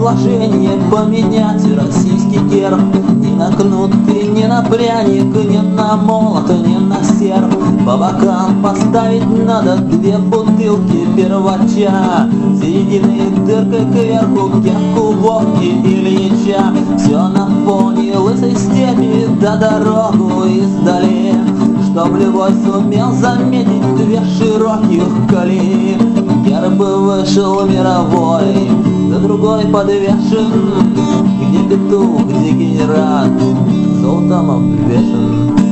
предложение поменять российский герб. Ни на кнут, ни на пряник, ни на молот, ни на серп. По бокам поставить надо 2 бутылки первача, середины дыркой кверху кепку Вовки Ильича. Все на фоне лысой степи, да дорогу издали, чтоб любой сумел заметить 2 широких колеи. Герб вышел мировой, да другой подвешен, где петух, где генерал, золотом обвешен.